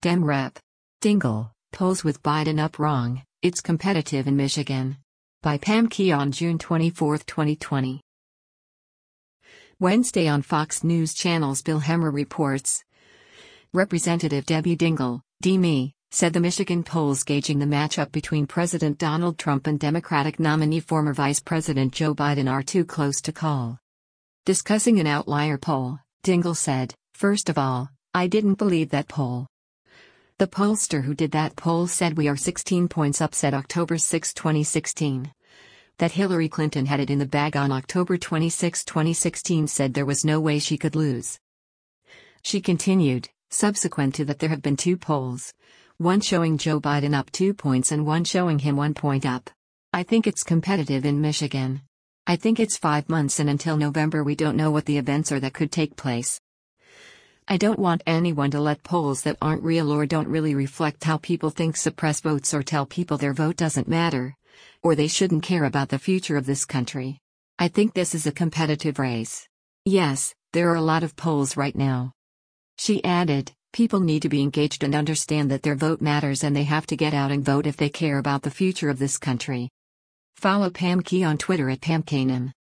Dem Rep. Dingell, polls with Biden up wrong, it's competitive in Michigan. By Pam Key on June 24, 2020. Wednesday on Fox News Channel's Bill Hemmer reports. Representative Debbie Dingell, D.Me., said the Michigan polls gauging the matchup between President Donald Trump and Democratic nominee former Vice President Joe Biden are too close to call. Discussing an outlier poll, Dingell said, "First of all, I didn't believe that poll. The pollster who did that poll said we are 16 points up," said October 6, 2016. That Hillary Clinton had it in the bag on October 26, 2016 said there was no way she could lose. She continued, subsequent to that there have been two polls, one showing Joe Biden up 2 points and one showing him 1 point up. I think it's competitive in Michigan. I think it's 5 months and until November we don't know what the events are that could take place. I don't want anyone to let polls that aren't real or don't really reflect how people think suppress votes or tell people their vote doesn't matter, or they shouldn't care about the future of this country. I think this is a competitive race. Yes, there are a lot of polls right now. She added, people need to be engaged and understand that their vote matters and they have to get out and vote if they care about the future of this country. Follow Pam Key on Twitter at PamKanan.